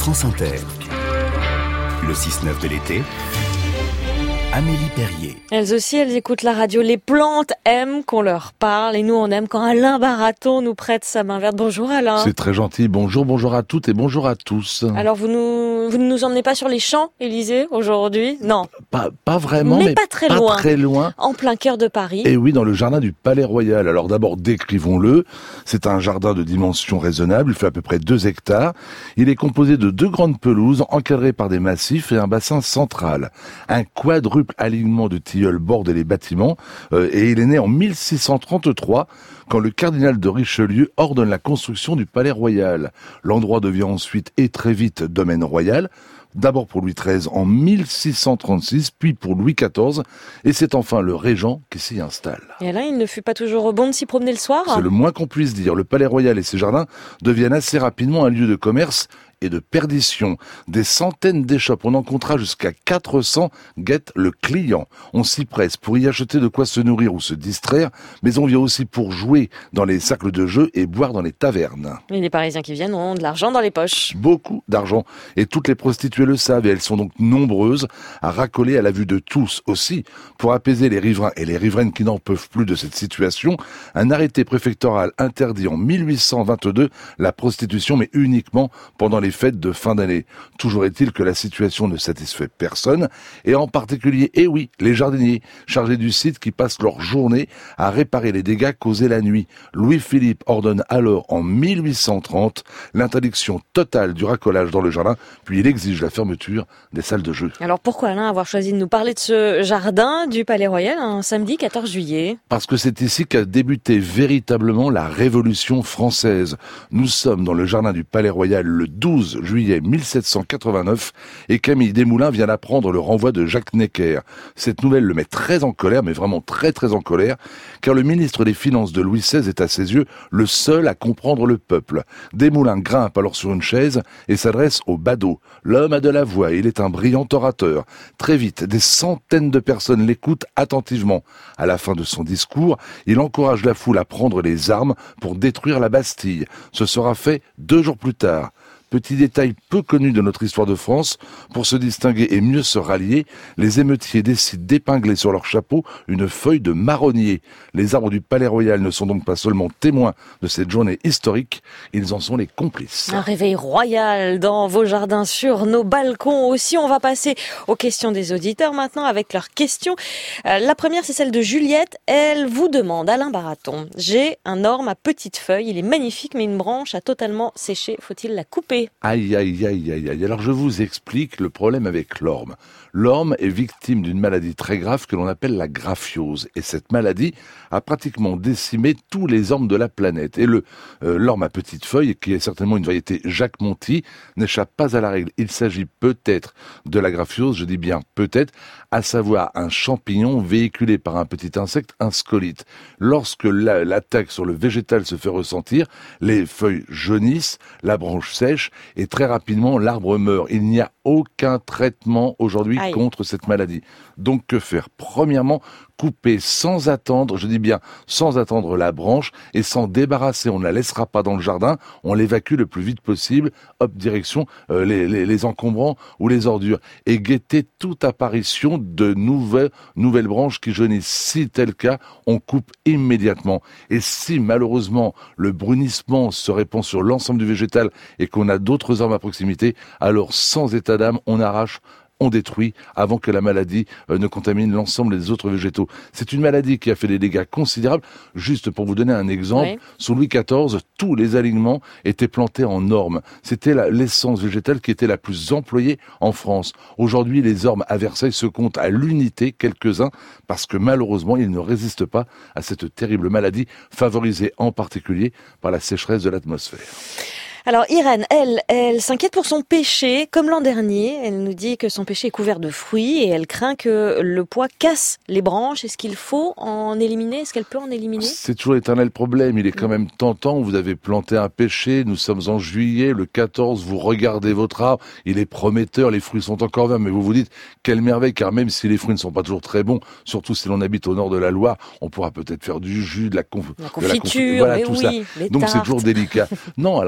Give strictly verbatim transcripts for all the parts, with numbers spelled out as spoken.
France Inter. Le six neuf de l'été, Amélie Perrier. Elles aussi, elles écoutent la radio. Les plantes aiment qu'on leur parle et nous, on aime quand Alain Baraton nous prête sa main verte. Bonjour Alain. C'est très gentil. Bonjour, bonjour à toutes et bonjour à tous. Alors, vous nous, vous ne nous emmenez pas sur les Champs-Élysées aujourd'hui? Non. Pas, pas vraiment, mais, mais pas très pas loin. très loin. En plein cœur de Paris. Et oui, dans le jardin du Palais Royal. Alors d'abord, décrivons-le. C'est un jardin de dimension raisonnable. Il fait à peu près deux hectares. Il est composé de deux grandes pelouses encadrées par des massifs et un bassin central. Un quadruple alignement de tilleuls borde les bâtiments. Euh, et il est né en mille six cent trente-trois, quand le cardinal de Richelieu ordonne la construction du Palais Royal. L'endroit devient ensuite et très vite domaine royal. D'abord pour Louis treize en mille six cent trente-six, puis pour Louis quatorze, et c'est enfin le régent qui s'y installe. Et Alain, il ne fut pas toujours bon de s'y promener le soir? C'est le moins qu'on puisse dire. Le Palais Royal et ses jardins deviennent assez rapidement un lieu de commerce et de perdition. Des centaines d'échoppes, on en comptera jusqu'à quatre cents, guettent le client. On s'y presse pour y acheter de quoi se nourrir ou se distraire, mais on vient aussi pour jouer dans les cercles de jeu et boire dans les tavernes. Et les Parisiens qui viennent ont de l'argent dans les poches. Beaucoup d'argent. Et toutes les prostituées le savent, et elles sont donc nombreuses à racoler à la vue de tous. Aussi, pour apaiser les riverains et les riveraines qui n'en peuvent plus de cette situation, un arrêté préfectoral interdit en mille huit cent vingt-deux la prostitution, mais uniquement pendant les fêtes de fin d'année. Toujours est-il que la situation ne satisfait personne, et en particulier, eh oui, les jardiniers chargés du site qui passent leur journée à réparer les dégâts causés la nuit. Louis-Philippe ordonne alors en mille huit cent trente l'interdiction totale du racolage dans le jardin, puis il exige la fermeture des salles de jeu. Alors pourquoi Alain avoir choisi de nous parler de ce jardin du Palais Royal un samedi quatorze juillet? Parce que c'est ici qu'a débuté véritablement la Révolution française. Nous sommes dans le jardin du Palais Royal le douze juillet mille sept cent quatre-vingt-neuf et Camille Desmoulins vient d'apprendre le renvoi de Jacques Necker. Cette nouvelle le met très en colère, mais vraiment très très en colère, car le ministre des Finances de Louis seize est à ses yeux le seul à comprendre le peuple. Desmoulins grimpe alors sur une chaise et s'adresse au badaud. L'homme a de la voix et il est un brillant orateur. Très vite, des centaines de personnes l'écoutent attentivement. À la fin de son discours, il encourage la foule à prendre les armes pour détruire la Bastille. Ce sera fait deux jours plus tard. Petit détail peu connu de notre histoire de France, pour se distinguer et mieux se rallier, les émeutiers décident d'épingler sur leur chapeau une feuille de marronnier. Les arbres du Palais Royal ne sont donc pas seulement témoins de cette journée historique, ils en sont les complices. Un réveil royal dans vos jardins, sur nos balcons aussi. On va passer aux questions des auditeurs maintenant avec leurs questions. Euh, la première, c'est celle de Juliette. Elle vous demande, Alain Baraton, j'ai un orme à petites feuilles, il est magnifique, mais une branche a totalement séché. Faut-il la couper ? Aïe, aïe, aïe, aïe, aïe. Alors je vous explique le problème avec l'orme. L'orme est victime d'une maladie très grave que l'on appelle la graphiose. Et cette maladie a pratiquement décimé tous les ormes de la planète. Et le euh, l'orme à petites feuilles, qui est certainement une variété Jacques Monty, n'échappe pas à la règle. Il s'agit peut-être de la graphiose, je dis bien peut-être, à savoir un champignon véhiculé par un petit insecte, un scolite. Lorsque la, l'attaque sur le végétal se fait ressentir, les feuilles jaunissent, la branche sèche, et très rapidement l'arbre meurt. Il n'y a aucun traitement aujourd'hui Aïe. contre cette maladie. Donc que faire? Premièrement, couper sans attendre, je dis bien sans attendre la branche et s'en débarrasser. On ne la laissera pas dans le jardin, on l'évacue le plus vite possible, hop, direction euh, les, les, les encombrants ou les ordures. Et guetter toute apparition de nouvelles, nouvelles branches qui jaunissent. Si tel cas, on coupe immédiatement. Et si malheureusement le brunissement se répand sur l'ensemble du végétal et qu'on a d'autres arbres à proximité, alors sans état d'âme, on arrache, on détruit avant que la maladie euh, ne contamine l'ensemble des autres végétaux. C'est une maladie qui a fait des dégâts considérables. Juste pour vous donner un exemple, oui. Sous Louis quatorze, tous les alignements étaient plantés en ormes. C'était la, l'essence végétale qui était la plus employée en France. Aujourd'hui, les ormes à Versailles se comptent à l'unité, quelques-uns, parce que malheureusement, ils ne résistent pas à cette terrible maladie, favorisée en particulier par la sécheresse de l'atmosphère. Alors Irène, elle, elle s'inquiète pour son pêcher, comme l'an dernier. Elle nous dit que son pêcher est couvert de fruits et elle craint que le poids casse les branches. Est-ce qu'il faut en éliminer? Est-ce qu'elle peut en éliminer? C'est toujours l'éternel problème. Il est quand même tentant. Vous avez planté un pêcher. Nous sommes en juillet, le quatorze. Vous regardez votre arbre. Il est prometteur. Les fruits sont encore verts. Mais vous vous dites, quelle merveille. Car même si les fruits ne sont pas toujours très bons, surtout si l'on habite au nord de la Loire, on pourra peut-être faire du jus, de la, conf... la confiture, de la conf... voilà, mais tout oui, ça. les Donc tartes. c'est toujours délicat. Non, alors il faut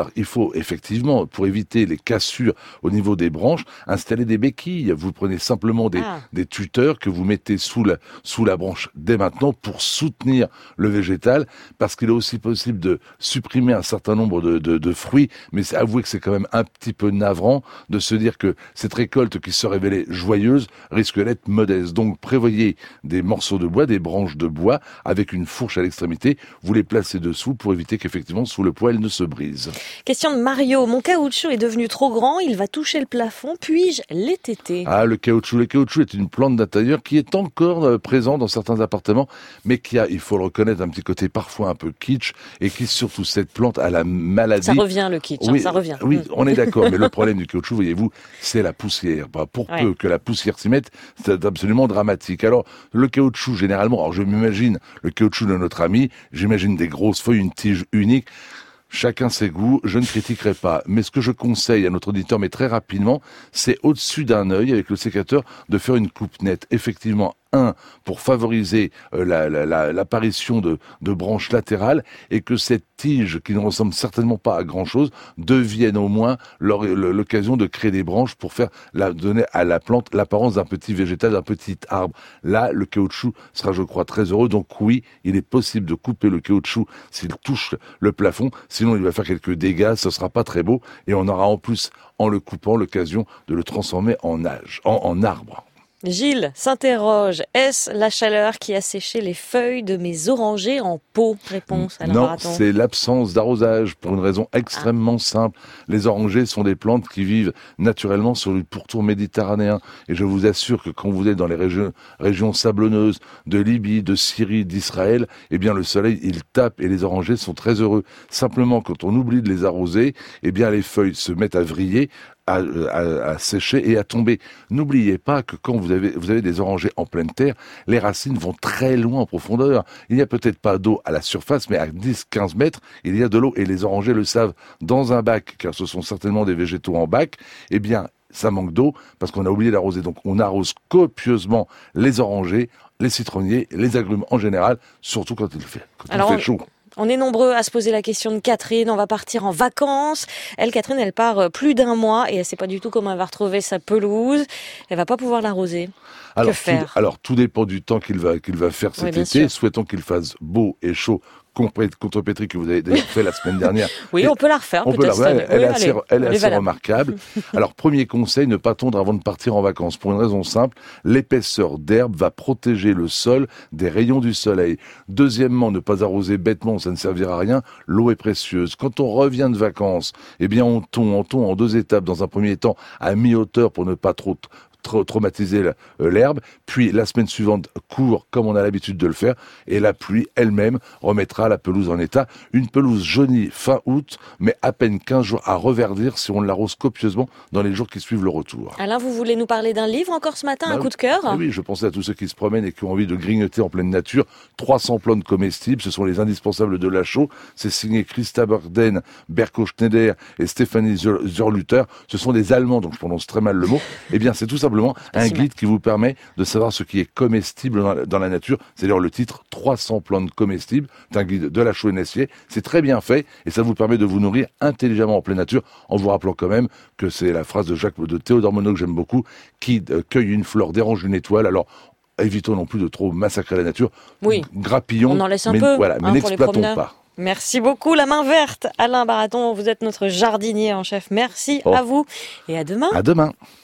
faut effectivement, pour éviter les cassures au niveau des branches, installer des béquilles. Vous prenez simplement des, Ah. des tuteurs que vous mettez sous la, sous la branche dès maintenant pour soutenir le végétal, parce qu'il est aussi possible de supprimer un certain nombre de, de, de fruits, mais c'est, avouez que c'est quand même un petit peu navrant de se dire que cette récolte qui se révélait joyeuse risque d'être modeste. Donc prévoyez des morceaux de bois, des branches de bois avec une fourche à l'extrémité, vous les placez dessous pour éviter qu'effectivement sous le poids elles ne se brisent. Question de Mario. Mon caoutchouc est devenu trop grand, il va toucher le plafond. Puis-je l'étêter? Ah, le caoutchouc. Le caoutchouc est une plante d'intérieur qui est encore euh, présente dans certains appartements, mais qui a, il faut le reconnaître, un petit côté parfois un peu kitsch, et qui surtout, cette plante a la maladie. Ça revient le kitsch, Oui, hein, ça revient. oui, Mm. on est d'accord, mais le problème du caoutchouc, voyez-vous, c'est la poussière. Bah, pour Ouais. peu que la poussière s'y mette, c'est absolument dramatique. Alors, le caoutchouc, généralement, alors je m'imagine le caoutchouc de notre ami, j'imagine des grosses feuilles, une tige unique. Chacun ses goûts, je ne critiquerai pas. Mais ce que je conseille à notre auditeur, mais très rapidement, c'est au-dessus d'un œil, avec le sécateur, de faire une coupe nette. Effectivement, un, pour favoriser euh, la, la, la, l'apparition de, de branches latérales, et que cette tige, qui ne ressemble certainement pas à grand-chose, devienne au moins leur- l'occasion de créer des branches pour faire la, donner à la plante l'apparence d'un petit végétal, d'un petit arbre. Là, le caoutchouc sera, je crois, très heureux. Donc oui, il est possible de couper le caoutchouc s'il touche le plafond. Sinon, il va faire quelques dégâts, ce sera pas très beau, et on aura en plus, en le coupant, l'occasion de le transformer en, âge, en, en arbre. Gilles s'interroge. Est-ce la chaleur qui a séché les feuilles de mes orangers en pot? Réponse Alain Non, Baraton. c'est l'absence d'arrosage, pour une raison extrêmement simple. Les orangers sont des plantes qui vivent naturellement sur le pourtour méditerranéen. Et je vous assure que quand vous êtes dans les régions, régions sablonneuses de Libye, de Syrie, d'Israël, eh bien le soleil, il tape et les orangers sont très heureux. Simplement, quand on oublie de les arroser, eh bien les feuilles se mettent à vriller, À, à, à sécher et à tomber. N'oubliez pas que quand vous avez, vous avez des orangers en pleine terre, les racines vont très loin en profondeur. Il n'y a peut-être pas d'eau à la surface, mais à dix à quinze mètres, il y a de l'eau et les orangers le savent. Dans un bac, car ce sont certainement des végétaux en bac, eh bien, ça manque d'eau parce qu'on a oublié d'arroser. Donc, on arrose copieusement les orangers, les citronniers, les agrumes en général, surtout quand il fait, quand Alors, il fait chaud. On est nombreux à se poser la question de Catherine. On va partir en vacances. Elle, Catherine, elle part plus d'un mois et elle sait pas du tout comment elle va retrouver sa pelouse. Elle va pas pouvoir l'arroser. Alors, que faire tout, alors, tout dépend du temps qu'il va, qu'il va faire cet Oui, bien été. sûr. Souhaitons qu'il fasse beau et chaud, contre-pétri que vous avez d'ailleurs fait la semaine dernière. Oui, Et on peut la refaire on peut peut-être la, cette elle, année. elle Oui, est assez, allez, elle est elle est assez valable. remarquable. Alors, premier conseil, ne pas tondre avant de partir en vacances. Pour une raison simple, l'épaisseur d'herbe va protéger le sol des rayons du soleil. Deuxièmement, ne pas arroser bêtement, ça ne servira à rien. L'eau est précieuse. Quand on revient de vacances, eh bien, on tond, on tond en deux étapes. Dans un premier temps, à mi-hauteur pour ne pas trop tra- traumatiser la- euh, l'herbe, puis la semaine suivante court comme on a l'habitude de le faire, et la pluie elle-même remettra la pelouse en état. Une pelouse jaunie fin août, mais à peine quinze jours à reverdir si on l'arrose copieusement dans les jours qui suivent le retour. Alain, vous voulez nous parler d'un livre encore ce matin, Bah un oui. coup de cœur? Eh oui, je pensais à tous ceux qui se promènent et qui ont envie de grignoter en pleine nature. trois cents plantes comestibles, ce sont les indispensables de Lachaud. C'est signé Christa Burden, Berko Schneider et Stéphanie Zur- Zurluther. Ce sont des Allemands, donc je prononce très mal le mot. Eh bien, c'est tout simplement un si guide qui vous permet de savoir ce qui est comestible dans la, dans la nature. C'est d'ailleurs le titre trois cents plantes comestibles. C'est un guide de Lachaud et Nessier. C'est très bien fait et ça vous permet de vous nourrir intelligemment en pleine nature, en vous rappelant quand même que c'est la phrase de Jacques de Théodore Monod que j'aime beaucoup, qui euh, cueille une fleur, dérange une étoile. Alors, évitons non plus de trop massacrer la nature. Oui. Grappillons, On en laisse un mais, peu, voilà, hein, mais pour les n'exploitons promeneurs. pas. Merci beaucoup, la main verte. Alain Baraton, vous êtes notre jardinier en chef. Merci Oh. à vous et à demain. À demain.